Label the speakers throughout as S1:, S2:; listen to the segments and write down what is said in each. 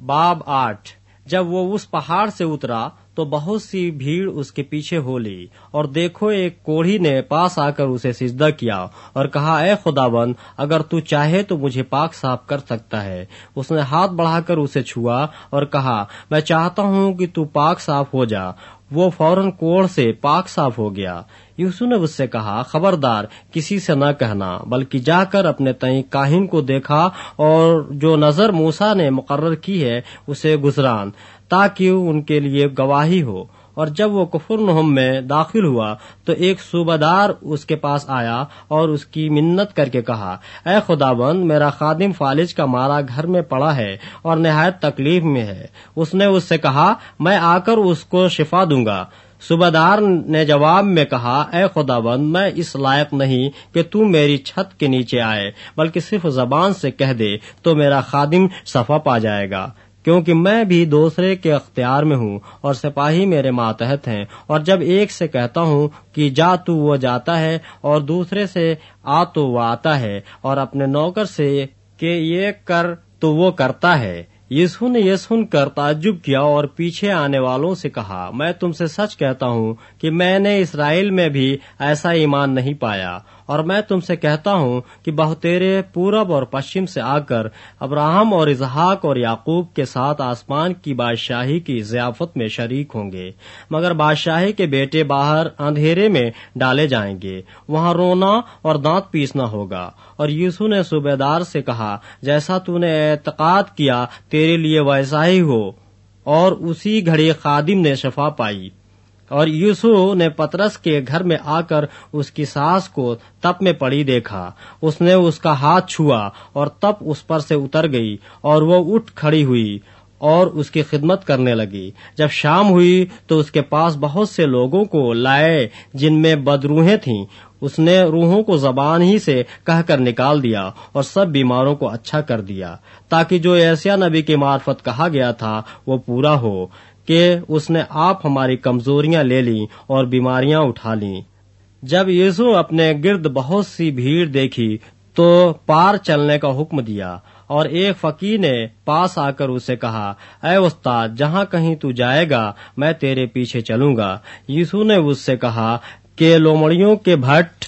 S1: باب 8۔ جب وہ اس پہاڑ سے اترا تو بہت سی بھیڑ اس کے پیچھے ہو لی، اور دیکھو ایک کوڑھی نے پاس آ کر اسے سجدہ کیا اور کہا، اے خداوند، اگر تو چاہے تو مجھے پاک صاف کر سکتا ہے۔ اس نے ہاتھ بڑھا کر اسے چھوا اور کہا، میں چاہتا ہوں کہ تو پاک صاف ہو جا۔ وہ فوراً کوڑھ سے پاک صاف ہو گیا۔ یسوع نے اس سے کہا، خبردار کسی سے نہ کہنا، بلکہ جا کر اپنے تئیں کاہن کو دیکھا اور جو نظر موسیٰ نے مقرر کی ہے اسے گزران، تاکہ ان کے لیے گواہی ہو۔ اور جب وہ کفرنہم میں داخل ہوا تو ایک صوبیدار اس کے پاس آیا اور اس کی منت کر کے کہا، اے خداوند، میرا خادم فالج کا مارا گھر میں پڑا ہے اور نہایت تکلیف میں ہے۔ اس نے اس سے کہا، میں آ کر اس کو شفا دوں گا۔ صوبیدار نے جواب میں کہا، اے خداوند، میں اس لائق نہیں کہ تو میری چھت کے نیچے آئے، بلکہ صرف زبان سے کہہ دے تو میرا خادم شفا پا جائے گا، کیونکہ میں بھی دوسرے کے اختیار میں ہوں اور سپاہی میرے ماتحت ہیں، اور جب ایک سے کہتا ہوں کہ جا تو وہ جاتا ہے، اور دوسرے سے آ تو وہ آتا ہے، اور اپنے نوکر سے کہ یہ کر تو وہ کرتا ہے۔ یسوع نے یہ سن کر تعجب کیا اور پیچھے آنے والوں سے کہا، میں تم سے سچ کہتا ہوں کہ میں نے اسرائیل میں بھی ایسا ایمان نہیں پایا، اور میں تم سے کہتا ہوں کہ بہتیرے پورب اور پشچم سے آ کر ابراہم اور اسحاق اور یعقوب کے ساتھ آسمان کی بادشاہی کی ضیافت میں شریک ہوں گے، مگر بادشاہی کے بیٹے باہر اندھیرے میں ڈالے جائیں گے، وہاں رونا اور دانت پیسنا ہوگا۔ اور یسوع نے صوبیدار سے کہا، جیسا تو نے اعتقاد کیا تیرے لیے ویسا ہی ہو، اور اسی گھڑی خادم نے شفا پائی۔ اور یسوع نے پترس کے گھر میں آ کر اس کی ساس کو تپ میں پڑی دیکھا۔ اس نے اس کا ہاتھ چھوا اور تپ اس پر سے اتر گئی، اور وہ اٹھ کھڑی ہوئی اور اس کی خدمت کرنے لگی۔ جب شام ہوئی تو اس کے پاس بہت سے لوگوں کو لائے جن میں بدروحیں تھیں۔ اس نے روحوں کو زبان ہی سے کہہ کر نکال دیا اور سب بیماروں کو اچھا کر دیا، تاکہ جو یسیع نبی کی معرفت کہا گیا تھا وہ پورا ہو کہ اس نے آپ ہماری کمزوریاں لے لیں اور بیماریاں اٹھا لیں۔ جب یسوع اپنے گرد بہت سی بھیڑ دیکھی تو پار چلنے کا حکم دیا، اور ایک فقیر نے پاس آ کر اسے کہا، اے استاد، جہاں کہیں تو جائے گا میں تیرے پیچھے چلوں گا۔ یسوع نے اس سے کہا کہ لومڑیوں کے بھٹ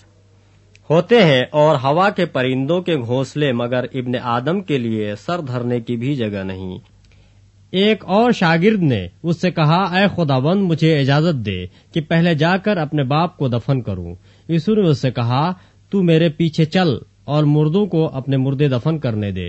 S1: ہوتے ہیں اور ہوا کے پرندوں کے گھونسلے، مگر ابن آدم کے لیے سر دھرنے کی بھی جگہ نہیں۔ ایک اور شاگرد نے اس سے کہا، اے خداوند، مجھے اجازت دے کہ پہلے جا کر اپنے باپ کو دفن کروں۔ یسوع نے اس سے کہا، تو میرے پیچھے چل اور مردوں کو اپنے مردے دفن کرنے دے۔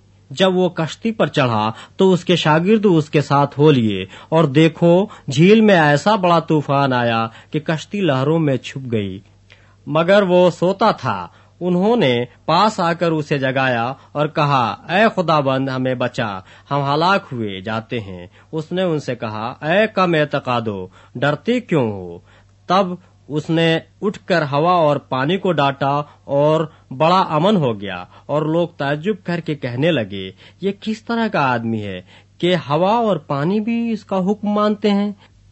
S1: جب وہ کشتی پر چڑھا تو اس کے شاگرد اس کے ساتھ ہو لیے، اور دیکھو جھیل میں ایسا بڑا طوفان آیا کہ کشتی لہروں میں چھپ گئی، مگر وہ سوتا تھا۔ انہوں نے پاس آ کر اسے جگایا اور کہا، اے خداوند، ہمیں بچا، ہم ہلاک ہوئے جاتے ہیں۔ اس نے ان سے کہا، اے کم اعتقادو، ڈرتے کیوں ہو؟ تب اس نے اٹھ کر ہوا اور پانی کو ڈانٹا اور بڑا امن ہو گیا، اور لوگ تعجب کر کے کہنے لگے، یہ کس طرح کا آدمی ہے کہ ہوا اور پانی بھی اس کا حکم مانتے ہیں؟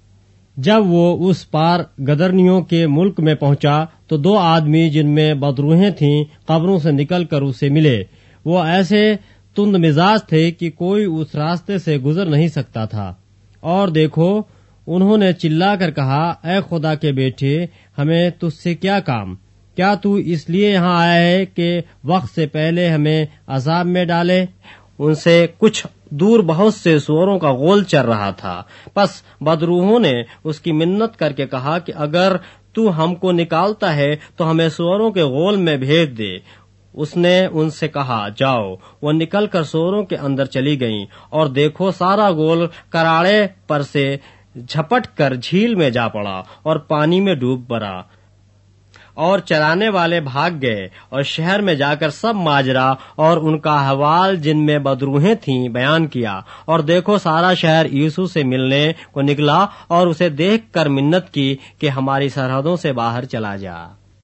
S1: جب وہ اس پار گدرنیوں کے ملک میں پہنچا تو دو آدمی جن میں بدروحیں تھیں قبروں سے نکل کر اسے ملے۔ وہ ایسے تند مزاج تھے کہ کوئی اس راستے سے گزر نہیں سکتا تھا، اور دیکھو انہوں نے چلا کر کہا، اے خدا کے بیٹے، ہمیں تجھ سے کیا کام؟ کیا تو اس لیے یہاں آیا ہے کہ وقت سے پہلے ہمیں عذاب میں ڈالے؟ ان سے کچھ دور بہت سے سوروں کا غول چر رہا تھا۔ پس بدروحوں نے اس کی منت کر کے کہا کہ اگر تو ہم کو نکالتا ہے تو ہمیں سوروں کے غول میں بھیج دے۔ اس نے ان سے کہا، جاؤ۔ وہ نکل کر سوروں کے اندر چلی گئیں، اور دیکھو سارا غول کراڑے پر سے جھپٹ کر جھیل میں جا پڑا اور پانی میں ڈوب پڑا، اور چرانے والے بھاگ گئے اور شہر میں جا کر سب ماجرا اور ان کا احوال جن میں بدروحیں تھیں بیان کیا۔ اور دیکھو سارا شہر یسوع سے ملنے کو نکلا اور اسے دیکھ کر منت کی کہ ہماری سرحدوں سے باہر چلا جا۔